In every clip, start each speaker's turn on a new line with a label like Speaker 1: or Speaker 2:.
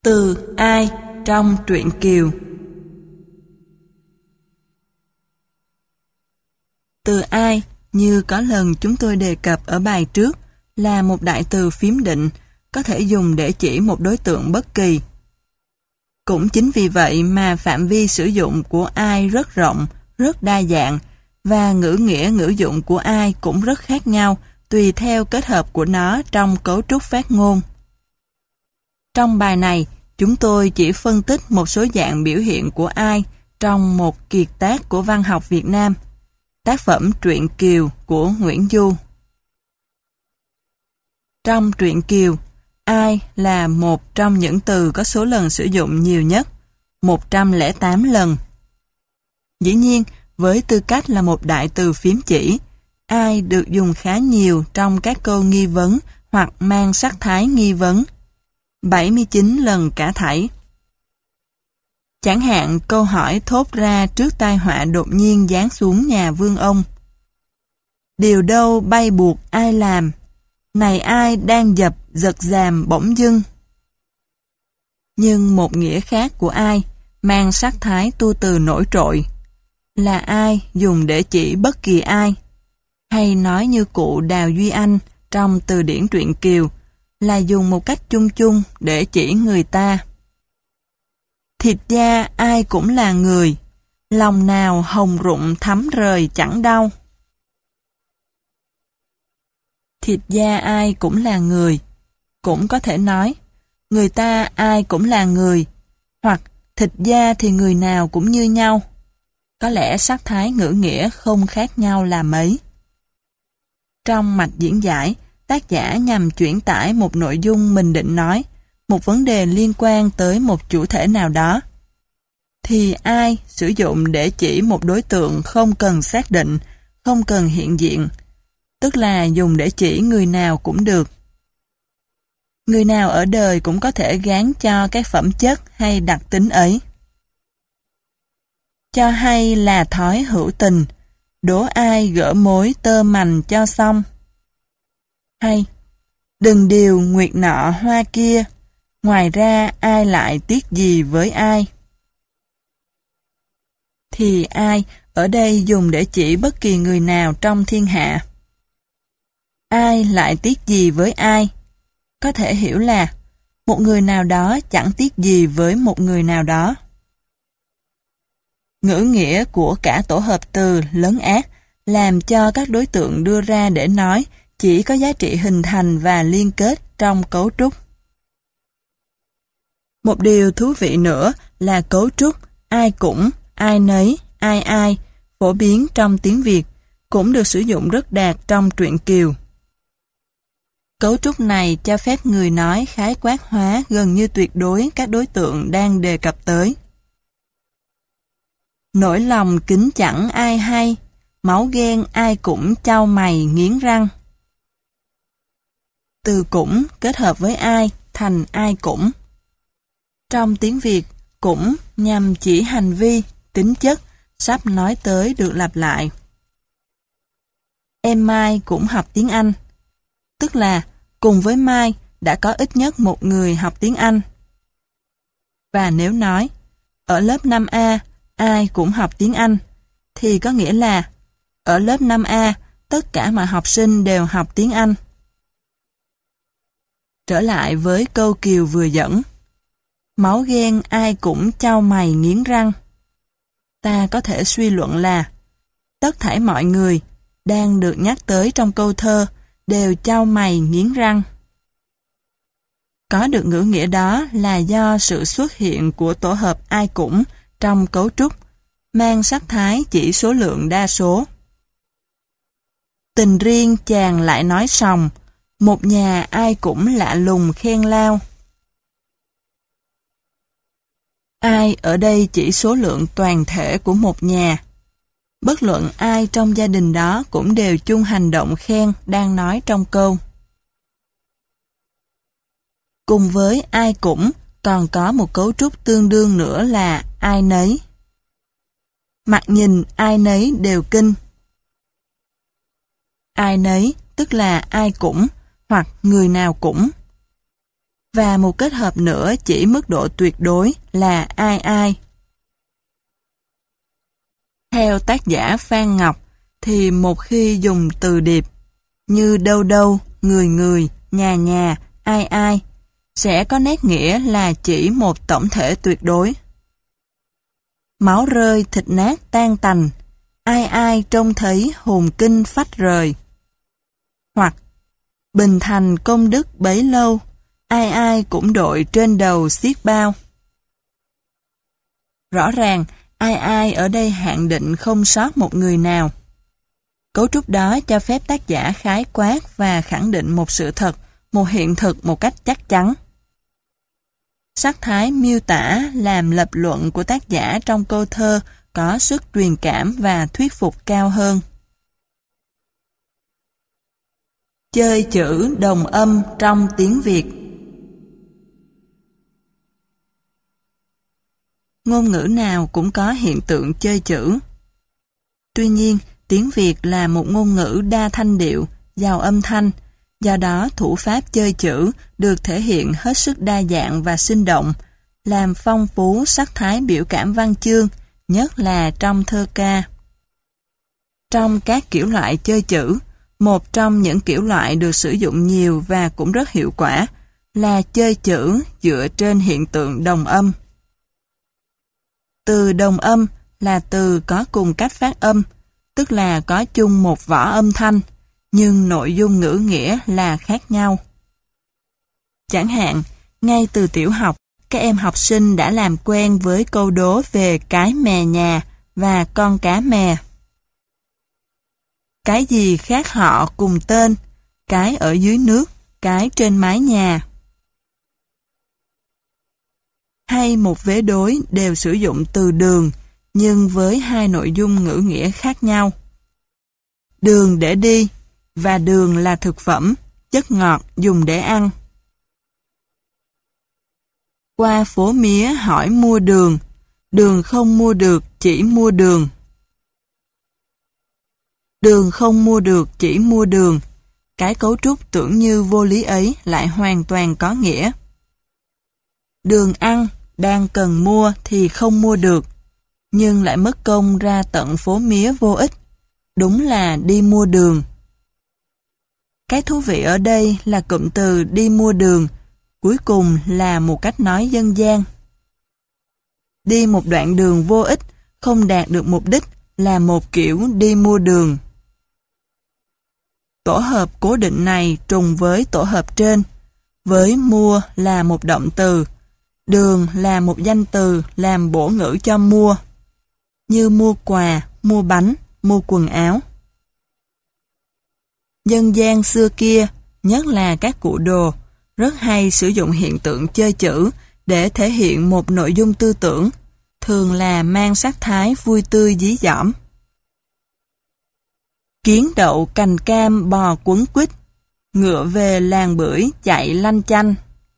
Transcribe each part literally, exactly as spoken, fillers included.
Speaker 1: Từ ai trong truyện Kiều. Từ ai, như có lần chúng tôi đề cập ở bài trước, là một đại từ phím định, có thể dùng để chỉ một đối tượng bất kỳ. Cũng chính vì vậy mà phạm vi sử dụng của ai rất rộng, rất đa dạng, và ngữ nghĩa ngữ dụng của ai cũng rất khác nhau tùy theo kết hợp của nó trong cấu trúc phát ngôn. Trong bài này, chúng tôi chỉ phân tích một số dạng biểu hiện của ai trong một kiệt tác của văn học Việt Nam, tác phẩm Truyện Kiều của Nguyễn Du. Trong Truyện Kiều, ai là một trong những từ có số lần sử dụng nhiều nhất, một trăm lẻ tám lần. Dĩ nhiên, với tư cách là một đại từ phím chỉ, ai được dùng khá nhiều trong các câu nghi vấn hoặc mang sắc thái nghi vấn, bảy mươi chín lần cả thảy. Chẳng hạn câu hỏi thốt ra trước tai họa đột nhiên giáng xuống nhà vương ông. Điều đâu bay buộc ai làm, này ai đang dập giật giàm bỗng dưng. Nhưng một nghĩa khác của ai, mang sắc thái tu từ nổi trội, là ai dùng để chỉ bất kỳ ai, hay nói như cụ Đào Duy Anh trong từ điển Truyện Kiều, là dùng một cách chung chung để chỉ người ta. Thịt da ai cũng là người, lòng nào hồng rụng thắm rời chẳng đau. Thịt da ai cũng là người, cũng có thể nói, người ta ai cũng là người, hoặc thịt da thì người nào cũng như nhau. Có lẽ sắc thái ngữ nghĩa không khác nhau là mấy. Trong mạch diễn giải, tác giả nhằm chuyển tải một nội dung mình định nói, một vấn đề liên quan tới một chủ thể nào đó. Thì ai sử dụng để chỉ một đối tượng không cần xác định, không cần hiện diện, tức là dùng để chỉ người nào cũng được. Người nào ở đời cũng có thể gán cho cái phẩm chất hay đặc tính ấy. Cho hay là thói hữu tình, đố ai gỡ mối tơ mành cho xong. Hay, đừng điều nguyệt nọ hoa kia, ngoài ra ai lại tiếc gì với ai. Thì ai ở đây dùng để chỉ bất kỳ người nào trong thiên hạ. Ai lại tiếc gì với ai? Có thể hiểu là một người nào đó chẳng tiếc gì với một người nào đó. Ngữ nghĩa của cả tổ hợp từ lấn át làm cho các đối tượng đưa ra để nói chỉ có giá trị hình thành và liên kết trong cấu trúc. Một điều thú vị nữa là cấu trúc ai cũng, ai nấy, ai ai, phổ biến trong tiếng Việt, cũng được sử dụng rất đạt trong Truyện Kiều. Cấu trúc này cho phép người nói khái quát hóa gần như tuyệt đối các đối tượng đang đề cập tới. Nỗi lòng kính chẳng ai hay, máu ghen ai cũng chau mày nghiến răng. Từ cũng kết hợp với ai thành ai cũng. Trong tiếng Việt, cũng nhằm chỉ hành vi, tính chất, sắp nói tới được lặp lại. Em Mai cũng học tiếng Anh, tức là cùng với Mai đã có ít nhất một người học tiếng Anh. Và nếu nói, ở lớp năm A, ai cũng học tiếng Anh, thì có nghĩa là ở lớp năm A, tất cả mọi học sinh đều học tiếng Anh. Trở lại với câu Kiều vừa dẫn, máu ghen ai cũng chau mày nghiến răng. Ta có thể suy luận là tất thảy mọi người đang được nhắc tới trong câu thơ đều chau mày nghiến răng. Có được ngữ nghĩa đó là do sự xuất hiện của tổ hợp ai cũng trong cấu trúc, mang sắc thái chỉ số lượng đa số. Tình riêng chàng lại nói sòng, một nhà ai cũng lạ lùng khen lao. Ai ở đây chỉ số lượng toàn thể của một nhà. Bất luận ai trong gia đình đó cũng đều chung hành động khen đang nói trong câu. Cùng với ai cũng còn có một cấu trúc tương đương nữa là ai nấy. Mặt nhìn ai nấy đều kinh. Ai nấy tức là ai cũng hoặc người nào cũng. Và một kết hợp nữa chỉ mức độ tuyệt đối là ai ai. Theo tác giả Phan Ngọc, thì một khi dùng từ điệp như đâu đâu, người người, nhà nhà, ai ai, sẽ có nét nghĩa là chỉ một tổng thể tuyệt đối. Máu rơi thịt nát tan tành, ai ai trông thấy hồn kinh phách rời. Hoặc bình thành công đức bấy lâu, ai ai cũng đội trên đầu xiết bao. Rõ ràng, ai ai ở đây hạn định không sót một người nào. Cấu trúc đó cho phép tác giả khái quát và khẳng định một sự thật, một hiện thực một cách chắc chắn. Sắc thái miêu tả làm lập luận của tác giả trong câu thơ có sức truyền cảm và thuyết phục cao hơn. Chơi chữ đồng âm trong tiếng Việt. Ngôn ngữ nào cũng có hiện tượng chơi chữ. Tuy nhiên, tiếng Việt là một ngôn ngữ đa thanh điệu, giàu âm thanh, do đó thủ pháp chơi chữ được thể hiện hết sức đa dạng và sinh động, làm phong phú sắc thái biểu cảm văn chương, nhất là trong thơ ca. Trong các kiểu loại chơi chữ, một trong những kiểu loại được sử dụng nhiều và cũng rất hiệu quả là chơi chữ dựa trên hiện tượng đồng âm. Từ đồng âm là từ có cùng cách phát âm, tức là có chung một vỏ âm thanh, nhưng nội dung ngữ nghĩa là khác nhau. Chẳng hạn, ngay từ tiểu học, các em học sinh đã làm quen với câu đố về cái mè nhà và con cá mè. Cái gì khác họ cùng tên, cái ở dưới nước, cái trên mái nhà. Hay một vế đối đều sử dụng từ đường, nhưng với hai nội dung ngữ nghĩa khác nhau. Đường để đi, và đường là thực phẩm, chất ngọt dùng để ăn. Qua phố mía hỏi mua đường, đường không mua được, chỉ mua đường. Đường không mua được, chỉ mua đường. Cái cấu trúc tưởng như vô lý ấy lại hoàn toàn có nghĩa. Đường ăn, đang cần mua thì không mua được, nhưng lại mất công ra tận phố mía vô ích. Đúng là đi mua đường. Cái thú vị ở đây là cụm từ đi mua đường, cuối cùng là một cách nói dân gian. Đi một đoạn đường vô ích, không đạt được mục đích là một kiểu đi mua đường. Tổ hợp cố định này trùng với tổ hợp trên, với mua là một động từ, đường là một danh từ làm bổ ngữ cho mua, như mua quà, mua bánh, mua quần áo. Dân gian xưa kia, nhất là các cụ đồ, rất hay sử dụng hiện tượng chơi chữ để thể hiện một nội dung tư tưởng, thường là mang sắc thái vui tươi dí dỏm. Kiến đậu cành cam bò quấn quýt, ngựa về làng bưởi chạy lanh chanh.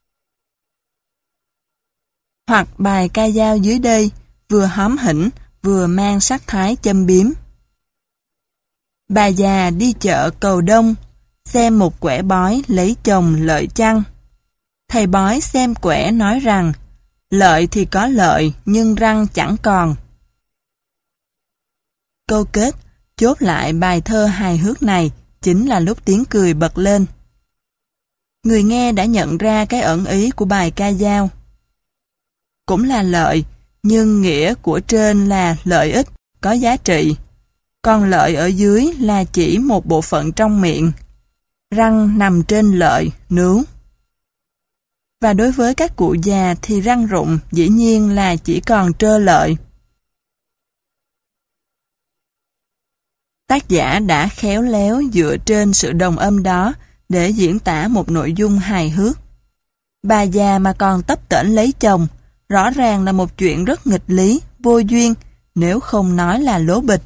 Speaker 1: Hoặc bài ca dao dưới đây vừa hóm hỉnh vừa mang sắc thái châm biếm. Bà già đi chợ Cầu Đông, xem một quẻ bói lấy chồng lợi chăng. Thầy bói xem quẻ nói rằng, lợi thì có lợi nhưng răng chẳng còn. Câu kết chốt lại bài thơ hài hước này chính là lúc tiếng cười bật lên. Người nghe đã nhận ra cái ẩn ý của bài ca dao. Cũng là lợi, nhưng nghĩa của trên là lợi ích, có giá trị. Còn lợi ở dưới là chỉ một bộ phận trong miệng. Răng nằm trên lợi, nướng. Và đối với các cụ già thì răng rụng dĩ nhiên là chỉ còn trơ lợi. Tác giả đã khéo léo dựa trên sự đồng âm đó để diễn tả một nội dung hài hước. Bà già mà còn tấp tễnh lấy chồng, rõ ràng là một chuyện rất nghịch lý, vô duyên, nếu không nói là lố bịch.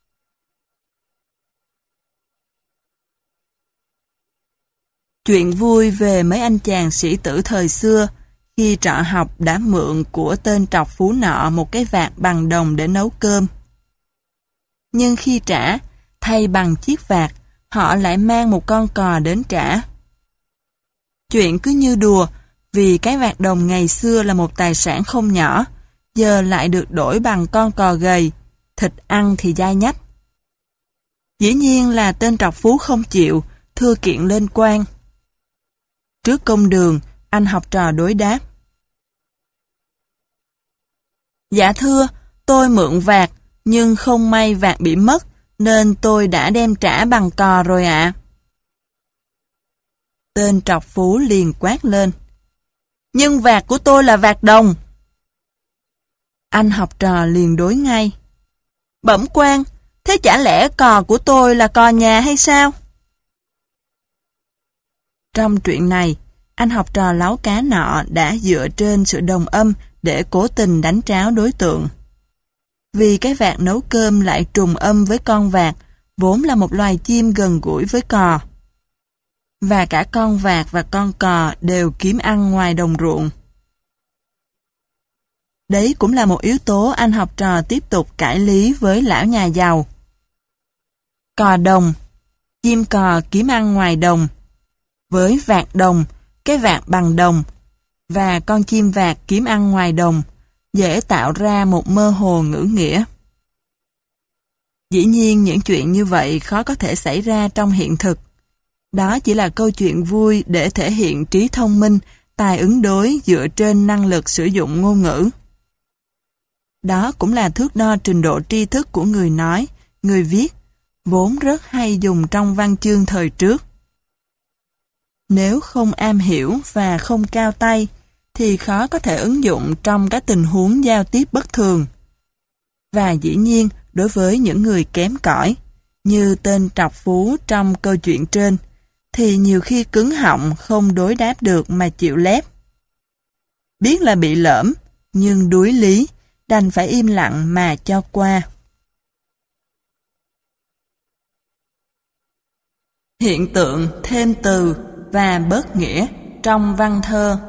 Speaker 1: Chuyện vui về mấy anh chàng sĩ tử thời xưa, khi trọ học đã mượn của tên trọc phú nọ một cái vạc bằng đồng để nấu cơm. Nhưng khi trả, thay bằng chiếc vạc, họ lại mang một con cò đến trả. Chuyện cứ như đùa, Vì cái vạc đồng ngày xưa là một tài sản không nhỏ, giờ lại được đổi bằng con cò gầy, thịt ăn thì dai nhách. Dĩ nhiên là tên trọc phú không chịu, thưa kiện lên quan. Trước công đường, anh học trò đối đáp. Dạ thưa, tôi mượn vạc, nhưng không may vạc bị mất, nên tôi đã đem trả bằng cò rồi ạ. Tên trọc phú liền quát lên. Nhưng vạc của tôi là vạc đồng. Anh học trò liền đối ngay. Bẩm quan, thế chả lẽ cò của tôi là cò nhà hay sao? Trong chuyện này, anh học trò láu cá nọ đã dựa trên sự đồng âm để cố tình đánh tráo đối tượng. Vì cái vạc nấu cơm lại trùng âm với con vạc, vốn là một loài chim gần gũi với cò. Và cả con vạc và con cò đều kiếm ăn ngoài đồng ruộng. Đấy cũng là một yếu tố anh học trò tiếp tục cãi lý với lão nhà giàu. Cò đồng, chim cò kiếm ăn ngoài đồng. Với vạc đồng, cái vạc bằng đồng, và con chim vạc kiếm ăn ngoài đồng, dễ tạo ra một mơ hồ ngữ nghĩa. Dĩ nhiên những chuyện như vậy khó có thể xảy ra trong hiện thực. Đó chỉ là câu chuyện vui để thể hiện trí thông minh, tài ứng đối dựa trên năng lực sử dụng ngôn ngữ. Đó cũng là thước đo trình độ tri thức của người nói, người viết, vốn rất hay dùng trong văn chương thời trước. Nếu không am hiểu và không cao tay, thì khó có thể ứng dụng trong các tình huống giao tiếp bất thường. Và dĩ nhiên, đối với những người kém cỏi, như tên trọc phú trong câu chuyện trên, thì nhiều khi cứng họng không đối đáp được mà chịu lép. Biết là bị lỡm, nhưng đuối lý, đành phải im lặng mà cho qua. Hiện tượng thêm từ và bớt nghĩa trong văn thơ.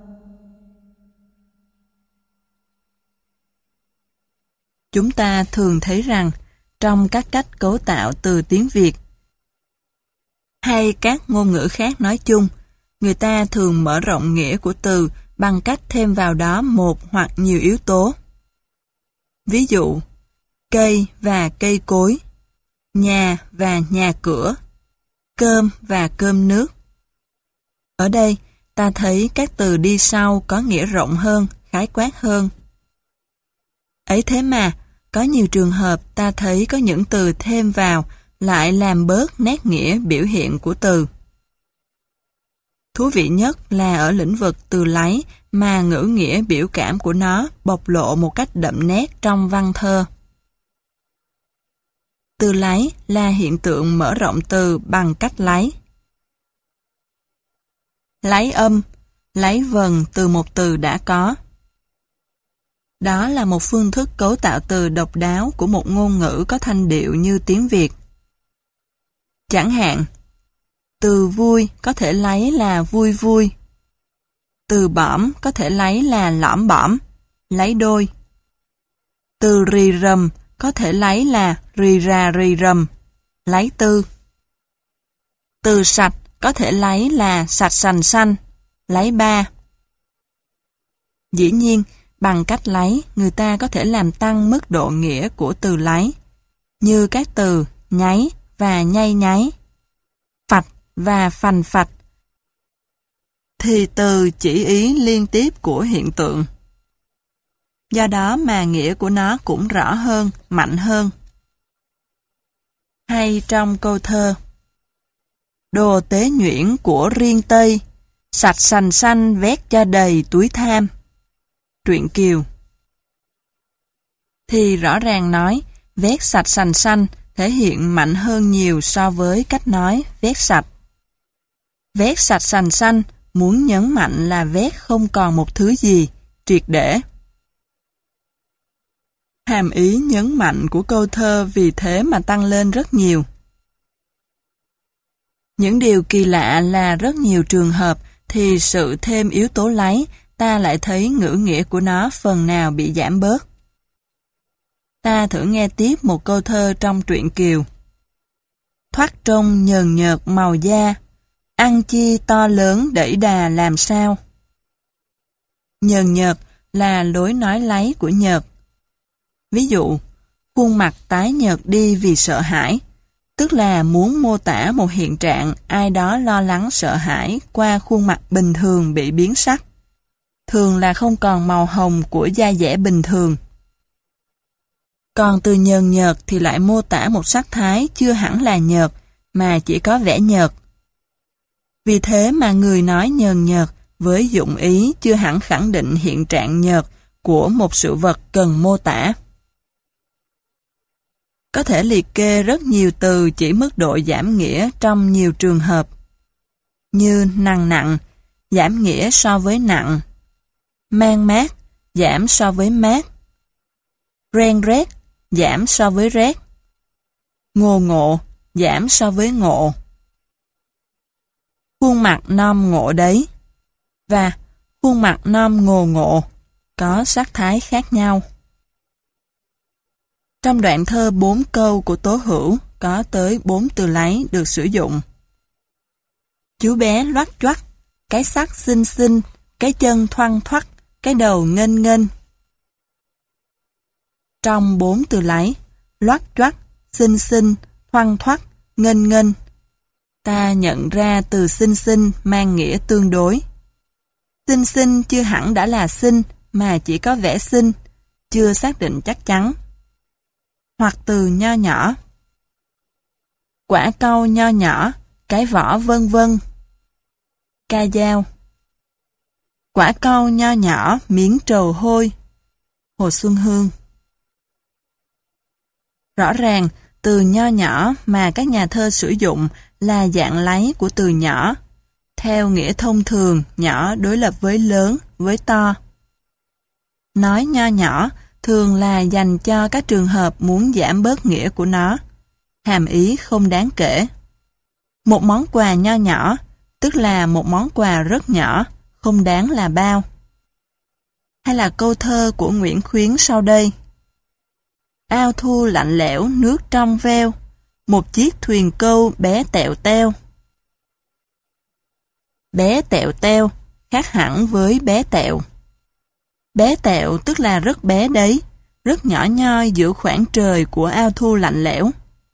Speaker 1: Chúng ta thường thấy rằng trong các cách cấu tạo từ tiếng Việt hay các ngôn ngữ khác nói chung, người ta thường mở rộng nghĩa của từ bằng cách thêm vào đó một hoặc nhiều yếu tố. Ví dụ, cây và cây cối, nhà và nhà cửa, cơm và cơm nước. Ở đây, ta thấy các từ đi sau có nghĩa rộng hơn, khái quát hơn. Ấy thế mà, có nhiều trường hợp ta thấy có những từ thêm vào lại làm bớt nét nghĩa biểu hiện của từ. Thú vị nhất là ở lĩnh vực từ lấy mà ngữ nghĩa biểu cảm của nó bộc lộ một cách đậm nét trong văn thơ. Từ lấy là hiện tượng mở rộng từ bằng cách lấy. Lấy âm, lấy vần từ một từ đã có. Đó là một phương thức cấu tạo từ độc đáo của một ngôn ngữ có thanh điệu như tiếng Việt. Chẳng hạn, từ vui có thể lấy là vui vui. Từ bõm có thể lấy là lõm bõm, lấy đôi. Từ rì rầm có thể lấy là rì rà rì rầm, lấy tư. Từ sạch có thể lấy là sạch sành xanh, lấy ba. Dĩ nhiên, bằng cách lấy, người ta có thể làm tăng mức độ nghĩa của từ lấy, như các từ nháy và nhay nháy, phạch và phành phạch, thì từ chỉ ý liên tiếp của hiện tượng. Do đó mà nghĩa của nó cũng rõ hơn, mạnh hơn. Hay trong câu thơ, đồ tế nhuyễn của riêng Tây, sạch sành xanh vét cho đầy túi tham. Truyện Kiều. Thì rõ ràng nói, vét sạch sành xanh thể hiện mạnh hơn nhiều so với cách nói vét sạch. Vét sạch sành xanh muốn nhấn mạnh là vét không còn một thứ gì, triệt để. Hàm ý nhấn mạnh của câu thơ vì thế mà tăng lên rất nhiều. Những điều kỳ lạ là rất nhiều trường hợp thì sự thêm yếu tố lấy, ta lại thấy ngữ nghĩa của nó phần nào bị giảm bớt. Ta thử nghe tiếp một câu thơ trong truyện Kiều. Thoát trông nhờn nhợt màu da, ăn chi to lớn đẩy đà làm sao. Nhờn nhợt là lối nói láy của nhợt. Ví dụ, khuôn mặt tái nhợt đi vì sợ hãi, tức là muốn mô tả một hiện trạng ai đó lo lắng sợ hãi qua khuôn mặt bình thường bị biến sắc. Thường là không còn màu hồng của da dẻ bình thường. Còn từ nhờn nhợt thì lại mô tả một sắc thái chưa hẳn là nhợt, mà chỉ có vẻ nhợt. Vì thế mà người nói nhờn nhợt với dụng ý chưa hẳn khẳng định hiện trạng nhợt của một sự vật cần mô tả. Có thể liệt kê rất nhiều từ chỉ mức độ giảm nghĩa trong nhiều trường hợp, như nặng nặng, giảm nghĩa so với nặng, mang mát, giảm so với mát, ren rét, giảm so với rét, ngô ngộ, giảm so với ngộ, khuôn mặt non ngộ đấy, và khuôn mặt non ngồ ngộ, có sắc thái khác nhau. Trong đoạn thơ bốn câu của Tố Hữu có tới bốn từ láy được sử dụng. Chú bé loắt choắt, cái sắc xinh xinh, cái chân thoăn thoắt, cái đầu nghênh nghênh. Trong bốn từ láy, loắt choắt, xinh xinh, thoăn thoắt, nghênh nghênh, ta nhận ra từ xinh xinh mang nghĩa tương đối. Xinh xinh chưa hẳn đã là xinh, mà chỉ có vẻ xinh, chưa xác định chắc chắn. Hoặc từ nho nhỏ. Quả cau nho nhỏ, cái vỏ vân vân. Ca dao. Quả cau nho nhỏ, miếng trầu hôi. Hồ Xuân Hương. Rõ ràng, từ nho nhỏ mà các nhà thơ sử dụng là dạng láy của từ nhỏ. Theo nghĩa thông thường, nhỏ đối lập với lớn, với to. Nói nho nhỏ thường là dành cho các trường hợp muốn giảm bớt nghĩa của nó. Hàm ý không đáng kể. Một món quà nho nhỏ, tức là một món quà rất nhỏ, không đáng là bao. Hay là câu thơ của Nguyễn Khuyến sau đây. Ao thu lạnh lẽo, nước trong veo, một chiếc thuyền câu bé tẹo teo. Bé tẹo teo khác hẳn với bé tẹo. Bé tẹo tức là rất bé đấy, rất nhỏ nhoi giữa khoảng trời của ao thu lạnh lẽo.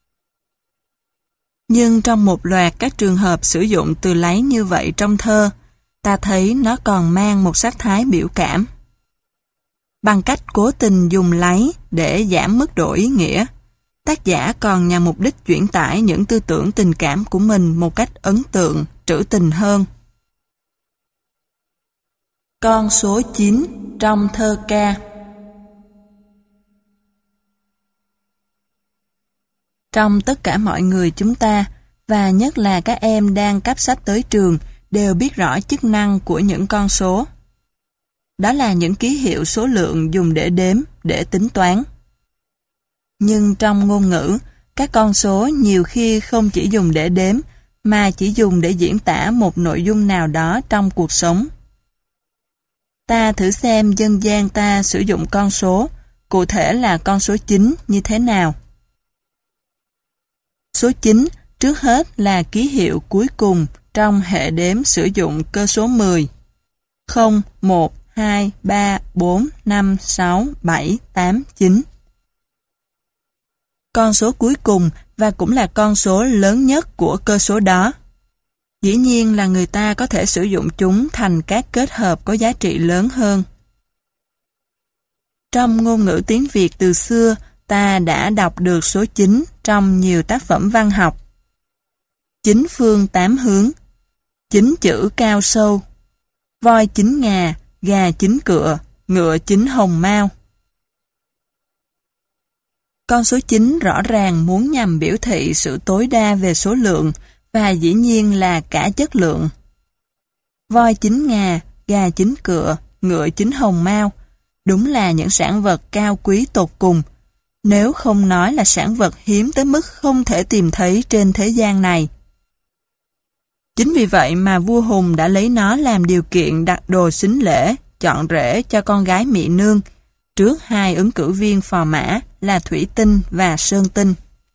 Speaker 1: Nhưng trong một loạt các trường hợp sử dụng từ láy như vậy trong thơ, ta thấy nó còn mang một sắc thái biểu cảm. Bằng cách cố tình dùng láy để giảm mức độ ý nghĩa, tác giả còn nhằm mục đích chuyển tải những tư tưởng tình cảm của mình một cách ấn tượng, trữ tình hơn. Con số chín trong thơ ca. Trong tất cả mọi người chúng ta, và nhất là các em đang cắp sách tới trường, đều biết rõ chức năng của những con số. Đó là những ký hiệu số lượng dùng để đếm, để tính toán. Nhưng trong ngôn ngữ, các con số nhiều khi không chỉ dùng để đếm, mà chỉ dùng để diễn tả một nội dung nào đó trong cuộc sống. Ta thử xem dân gian ta sử dụng con số, cụ thể là con số chín như thế nào. Số chín trước hết là ký hiệu cuối cùng trong hệ đếm sử dụng cơ số mười. không, một, hai, ba, bốn, năm, sáu, bảy, tám, chín. Con số cuối cùng và cũng là con số lớn nhất của cơ số đó. Dĩ nhiên là người ta có thể sử dụng chúng thành các kết hợp có giá trị lớn hơn. Trong ngôn ngữ tiếng Việt từ xưa, ta đã đọc được số chín trong nhiều tác phẩm văn học. Chín phương tám hướng, chín chữ cao sâu, voi chín ngà, gà chín cựa, ngựa chín hồng mao. Con số chín rõ ràng muốn nhằm biểu thị sự tối đa về số lượng và dĩ nhiên là cả chất lượng. Voi chín ngà, gà chín cựa, ngựa chín hồng mao đúng là những sản vật cao quý tột cùng, nếu không nói là sản vật hiếm tới mức không thể tìm thấy trên thế gian này. Chính vì vậy mà vua Hùng đã lấy nó làm điều kiện đặt đồ sính lễ, chọn rể cho con gái Mị Nương, trước hai ứng cử viên phò mã là Thủy Tinh và Sơn Tinh.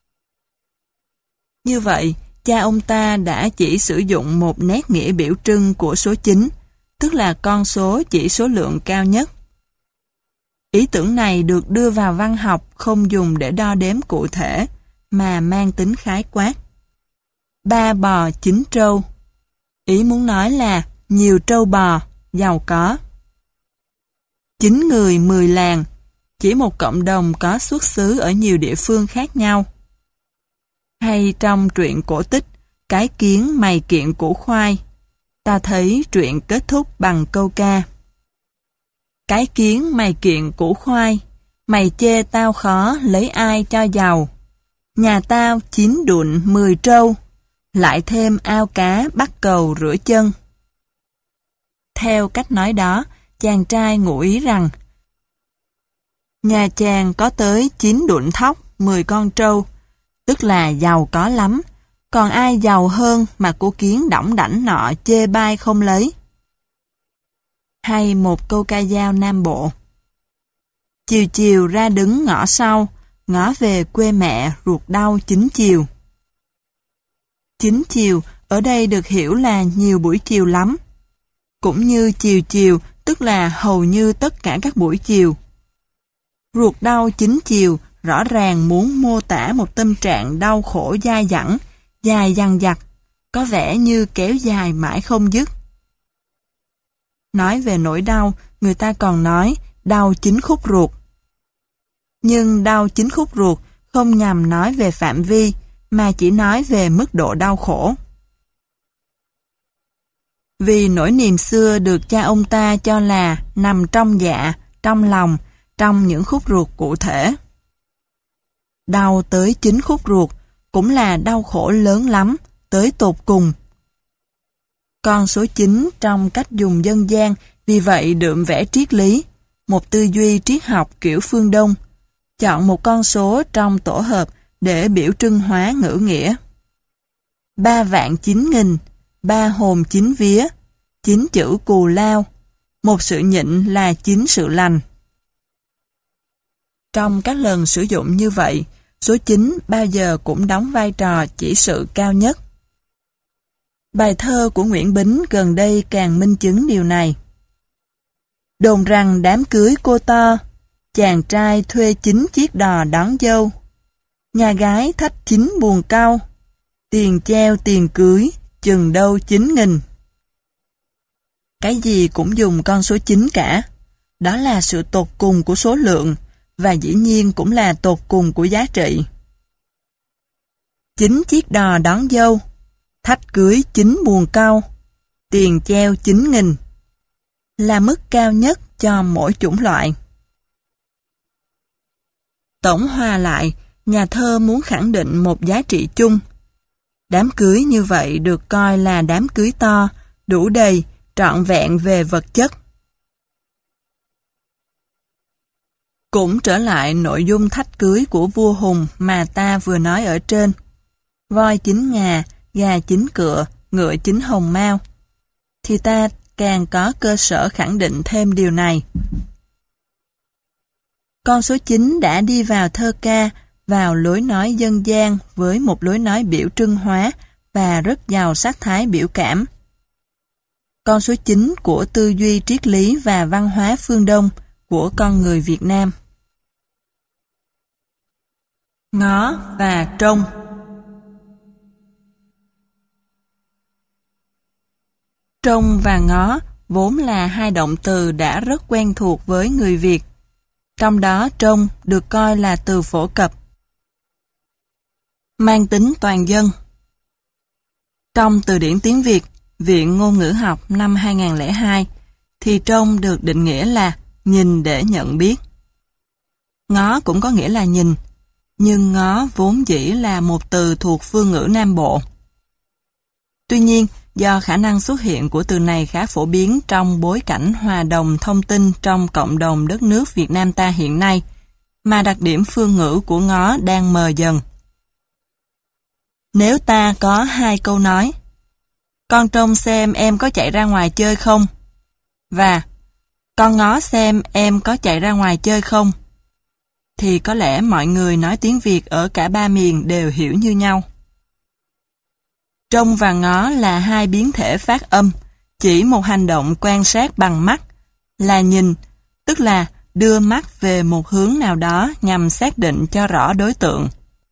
Speaker 1: Như vậy, cha ông ta đã chỉ sử dụng một nét nghĩa biểu trưng của số chín, tức là con số chỉ số lượng cao nhất. Ý tưởng này được đưa vào văn học không dùng để đo đếm cụ thể, mà mang tính khái quát. Ba bò chín trâu. Ý muốn nói là nhiều trâu bò, giàu có. Chín người mười làng, chỉ một cộng đồng có xuất xứ ở nhiều địa phương khác nhau. Hay trong truyện cổ tích, cái kiến mày kiện củ khoai, ta thấy truyện kết thúc bằng câu ca. Cái kiến mày kiện củ khoai, mày chê tao khó lấy ai cho giàu. Nhà tao chín đụn mười trâu, lại thêm ao cá bắt cầu rửa chân. Theo cách nói đó, chàng trai ngụ ý rằng nhà chàng có tới chín đụn thóc, mười con trâu, tức là giàu có lắm, còn ai giàu hơn mà cô kiến đỏng đảnh nọ chê bai không lấy. Hay một câu ca dao Nam Bộ. Chiều chiều ra đứng ngõ sau, ngõ về quê mẹ ruột đau chín chiều. Chín chiều ở đây được hiểu là nhiều buổi chiều lắm. Cũng như chiều chiều tức là hầu như tất cả các buổi chiều. Ruột đau chín chiều rõ ràng muốn mô tả một tâm trạng đau khổ dai dẳng, dài dằng dặc, có vẻ như kéo dài mãi không dứt. Nói về nỗi đau, người ta còn nói đau chín khúc ruột. Nhưng đau chín khúc ruột không nhằm nói về phạm vi, mà chỉ nói về mức độ đau khổ. Vì nỗi niềm xưa được cha ông ta cho là nằm trong dạ, trong lòng, trong những khúc ruột cụ thể. Đau tới chín khúc ruột cũng là đau khổ lớn lắm, tới tột cùng. Con số chín trong cách dùng dân gian vì vậy đượm vẻ triết lý, một tư duy triết học kiểu phương Đông, chọn một con số trong tổ hợp để biểu trưng hóa ngữ nghĩa. Ba vạn chín nghìn, ba hồn chín vía, chín chữ cù lao, một sự nhịn là chín sự lành. Trong các lần sử dụng như vậy, số chín bao giờ cũng đóng vai trò chỉ sự cao nhất. Bài thơ của Nguyễn Bính gần đây càng minh chứng điều này. Đồn rằng đám cưới cô to, chàng trai thuê chín chiếc đò đón dâu. Nhà gái thách chín buồng cau, tiền treo tiền cưới, chừng đâu chín nghìn. Cái gì cũng dùng con số chín cả. Đó là sự tột cùng của số lượng, và dĩ nhiên cũng là tột cùng của giá trị. Chín chiếc đò đón dâu, thách cưới chín buồng cau, tiền treo chín nghìn, là mức cao nhất cho mỗi chủng loại. Tổng hòa lại, nhà thơ muốn khẳng định một giá trị chung. Đám cưới như vậy được coi là đám cưới to, đủ đầy, trọn vẹn về vật chất. Cũng trở lại nội dung thách cưới của vua Hùng mà ta vừa nói ở trên. Voi chín ngà, gà chín cựa, ngựa chín hồng mao. Thì ta càng có cơ sở khẳng định thêm điều này. Con số chín đã đi vào thơ ca, vào lối nói dân gian với một lối nói biểu trưng hóa và rất giàu sắc thái biểu cảm. Con số chín của tư duy triết lý và văn hóa phương Đông của con người Việt Nam. Ngó và trông. Trông và ngó vốn là hai động từ đã rất quen thuộc với người Việt. Trong đó trông được coi là từ phổ cập, mang tính toàn dân. Trong từ điển tiếng Việt, Viện Ngôn ngữ học năm hai nghìn không trăm lẻ hai, thì trông được định nghĩa là nhìn để nhận biết. Ngó cũng có nghĩa là nhìn, nhưng ngó vốn dĩ là một từ thuộc phương ngữ Nam Bộ. Tuy nhiên, do khả năng xuất hiện của từ này khá phổ biến trong bối cảnh hòa đồng thông tin trong cộng đồng đất nước Việt Nam ta hiện nay, mà đặc điểm phương ngữ của ngó đang mờ dần. Nếu ta có hai câu nói, con trông xem em có chạy ra ngoài chơi không? Và con ngó xem em có chạy ra ngoài chơi không? Thì có lẽ mọi người nói tiếng Việt ở cả ba miền đều hiểu như nhau. Trông và ngó là hai biến thể phát âm, chỉ một hành động quan sát bằng mắt là nhìn, tức là đưa mắt về một hướng nào đó nhằm xác định cho rõ đối tượng.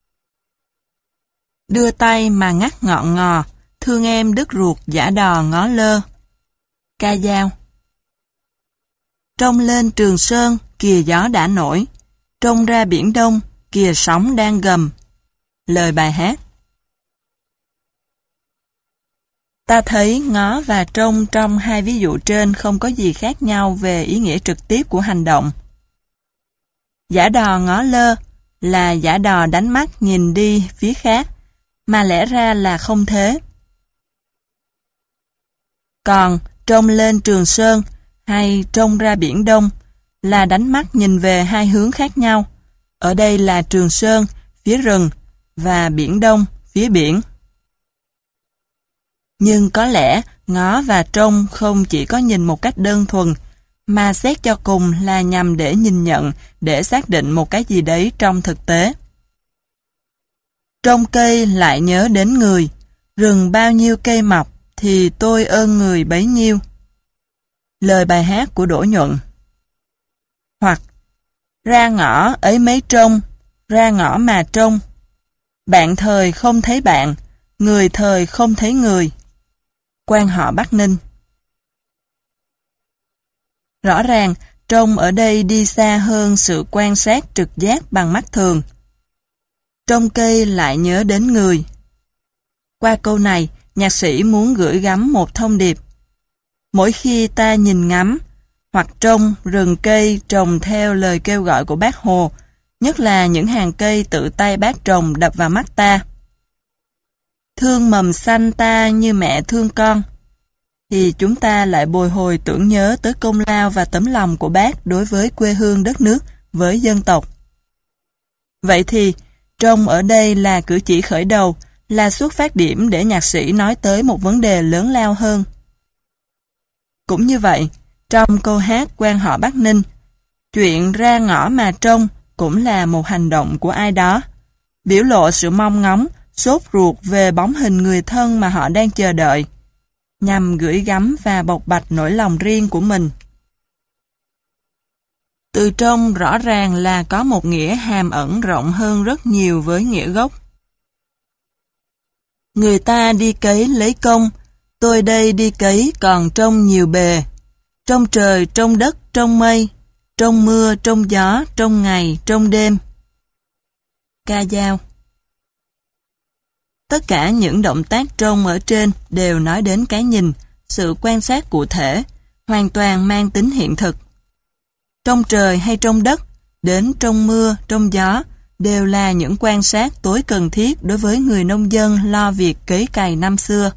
Speaker 1: Đưa tay mà ngắt ngọn ngò, thương em đứt ruột giả đò ngó lơ. Ca dao. Trông lên Trường Sơn, kìa gió đã nổi. Trông ra biển Đông, kìa sóng đang gầm. Lời bài hát. Ta thấy ngó và trông trong hai ví dụ trên không có gì khác nhau về ý nghĩa trực tiếp của hành động. Giả đò ngó lơ là giả đò đánh mắt nhìn đi phía khác, mà lẽ ra là không thế. Còn trông lên Trường Sơn hay trông ra biển Đông là đánh mắt nhìn về hai hướng khác nhau. Ở đây là Trường Sơn, phía rừng, và biển Đông, phía biển. Nhưng có lẽ ngó và trông không chỉ có nhìn một cách đơn thuần, mà xét cho cùng là nhằm để nhìn nhận, để xác định một cái gì đấy trong thực tế. Trông cây lại nhớ đến người, rừng bao nhiêu cây mọc thì tôi ơn người bấy nhiêu. Lời bài hát của Đỗ Nhuận. Hoặc ra ngõ ấy mấy trông, ra ngõ mà trông. Bạn thời không thấy bạn, người thời không thấy người. Quan họ Bắc Ninh. Rõ ràng, trông ở đây đi xa hơn sự quan sát trực giác bằng mắt thường. Trông cây lại nhớ đến người. Qua câu này, nhạc sĩ muốn gửi gắm một thông điệp. Mỗi khi ta nhìn ngắm, hoặc trông rừng cây trồng theo lời kêu gọi của Bác Hồ, nhất là những hàng cây tự tay bác trồng đập vào mắt ta. Thương mầm xanh ta như mẹ thương con, thì chúng ta lại bồi hồi tưởng nhớ tới công lao và tấm lòng của bác đối với quê hương đất nước, với dân tộc. Vậy thì, trông ở đây là cử chỉ khởi đầu, là xuất phát điểm để nhạc sĩ nói tới một vấn đề lớn lao hơn. Cũng như vậy, trong câu hát Quan họ Bắc Ninh, chuyện ra ngõ mà trông cũng là một hành động của ai đó, biểu lộ sự mong ngóng, sốt ruột về bóng hình người thân mà họ đang chờ đợi, nhằm gửi gắm và bộc bạch nỗi lòng riêng của mình. Từ trông rõ ràng là có một nghĩa hàm ẩn rộng hơn rất nhiều với nghĩa gốc. Người ta đi cấy lấy công, tôi đây đi cấy còn trông nhiều bề. Trong trời, trong đất, trong mây, trong mưa, trong gió, trong ngày, trong đêm. Ca dao. Tất cả những động tác trông ở trên đều nói đến cái nhìn, sự quan sát cụ thể, hoàn toàn mang tính hiện thực. Trong trời hay trong đất, đến trong mưa, trong gió, đều là những quan sát tối cần thiết đối với người nông dân lo việc cấy cày năm xưa.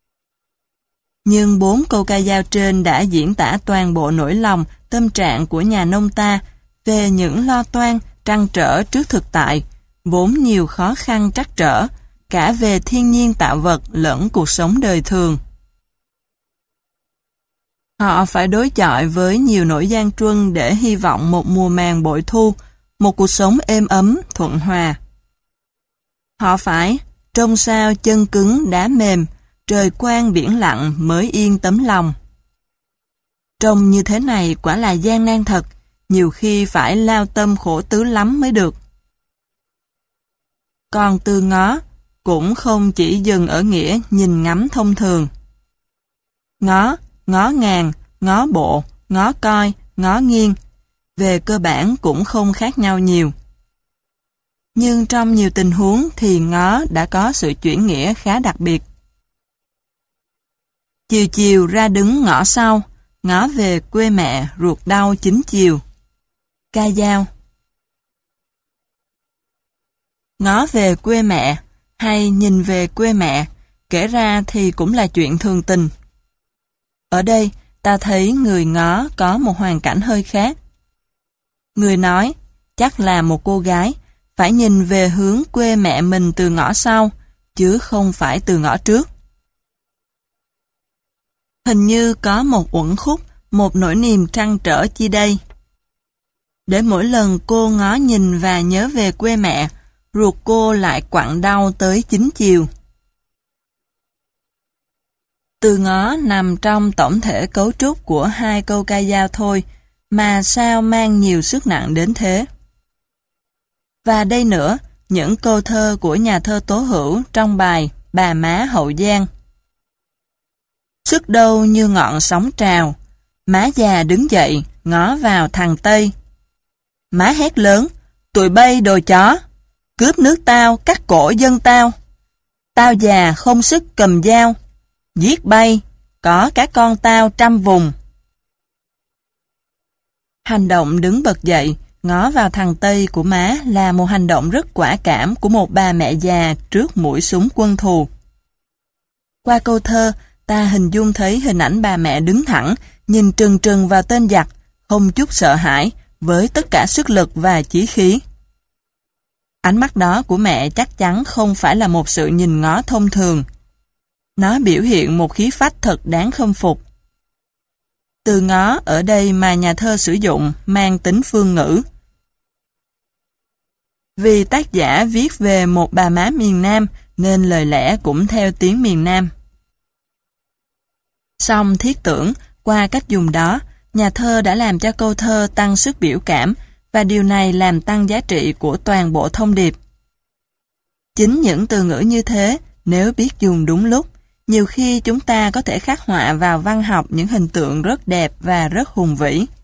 Speaker 1: Nhưng bốn câu ca dao trên đã diễn tả toàn bộ nỗi lòng, tâm trạng của nhà nông ta về những lo toan, trăn trở trước thực tại, vốn nhiều khó khăn trắc trở, cả về thiên nhiên tạo vật lẫn cuộc sống đời thường. Họ phải đối chọi với nhiều nỗi gian truân để hy vọng một mùa màng bội thu, một cuộc sống êm ấm, thuận hòa. Họ phải trông sao chân cứng đá mềm, trời quang biển lặng mới yên tấm lòng. Trông như thế này quả là gian nan thật, nhiều khi phải lao tâm khổ tứ lắm mới được. Còn từ ngó cũng không chỉ dừng ở nghĩa nhìn ngắm thông thường. Ngó, ngó ngàng, ngó bộ, ngó coi, ngó nghiêng, về cơ bản cũng không khác nhau nhiều. Nhưng trong nhiều tình huống thì ngó đã có sự chuyển nghĩa khá đặc biệt. Chiều chiều ra đứng ngõ sau, ngó về quê mẹ ruột đau chín chiều. Ca dao. Ngó về quê mẹ hay nhìn về quê mẹ, kể ra thì cũng là chuyện thường tình. Ở đây, ta thấy người ngó có một hoàn cảnh hơi khác. Người nói, chắc là một cô gái, phải nhìn về hướng quê mẹ mình từ ngõ sau, chứ không phải từ ngõ trước. Hình như có một uẩn khúc, một nỗi niềm trăn trở chi đây. Để mỗi lần cô ngó nhìn và nhớ về quê mẹ, ruột cô lại quặn đau tới chín chiều. Từ ngó nằm trong tổng thể cấu trúc của hai câu ca dao thôi, mà sao mang nhiều sức nặng đến thế. Và đây nữa, những câu thơ của nhà thơ Tố Hữu trong bài Bà Má Hậu Giang. Sức đâu như ngọn sóng trào, má già đứng dậy, ngó vào thằng Tây. Má hét lớn, tụi bay đồ chó, cướp nước tao, cắt cổ dân tao. Tao già không sức cầm dao, giết bay, có các con tao trăm vùng. Hành động đứng bật dậy, ngó vào thằng Tây của má là một hành động rất quả cảm của một bà mẹ già trước mũi súng quân thù. Qua câu thơ, ta hình dung thấy hình ảnh bà mẹ đứng thẳng, nhìn trừng trừng vào tên giặc, không chút sợ hãi, với tất cả sức lực và chí khí. Ánh mắt đó của mẹ chắc chắn không phải là một sự nhìn ngó thông thường. Nó biểu hiện một khí phách thật đáng khâm phục. Từ ngó ở đây mà nhà thơ sử dụng mang tính phương ngữ. Vì tác giả viết về một bà má miền Nam nên lời lẽ cũng theo tiếng miền Nam. Song thiết tưởng, qua cách dùng đó, nhà thơ đã làm cho câu thơ tăng sức biểu cảm và điều này làm tăng giá trị của toàn bộ thông điệp. Chính những từ ngữ như thế, nếu biết dùng đúng lúc, nhiều khi chúng ta có thể khắc họa vào văn học những hình tượng rất đẹp và rất hùng vĩ.